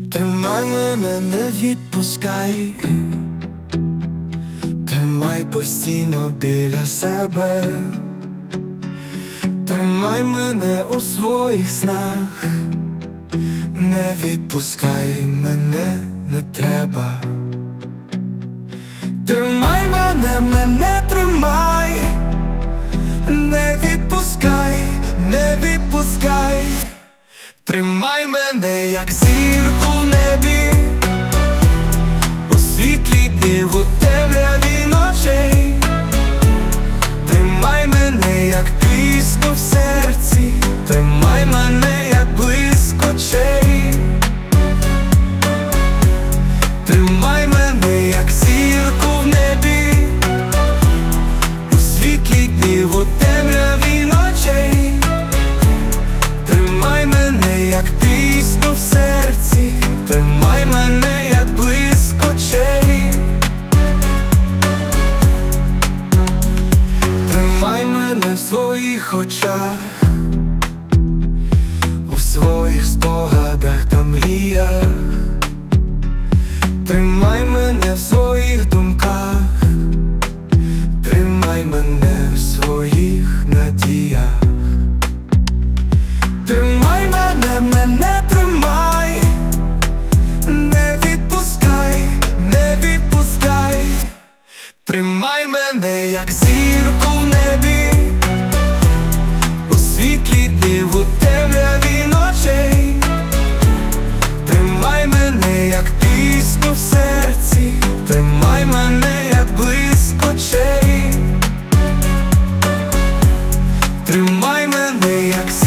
Тримай мене, не відпускай, тримай постійно біля себе, тримай мене у своїх снах, не відпускай мене, не треба. Тримай мене тримай, не відпускай, не відпускай. Тримай мене, як зірку в небі, у світлі днів, у темряві ночей. Тримай мене, як пісню в серці, тримай мене, як блиск очей. Тримай мене, як зірку в небі, у світлі днів, у темряві ночей. Тримай мене, як пісню в серці, тримай мене, як блиск очей. Тримай мене в своїх очах, у своїх спогадах та мріях. Тримай мене в своїх думках, тримай мене в своїх надіях. Тримай мене тримай, не відпускай, не відпускай. Тримай мене, як зірку в небі, у світлі днів, у темряві ночей. Тримай мене, як пісню в серці, тримай мене, як блиск очей. Тримай мене, як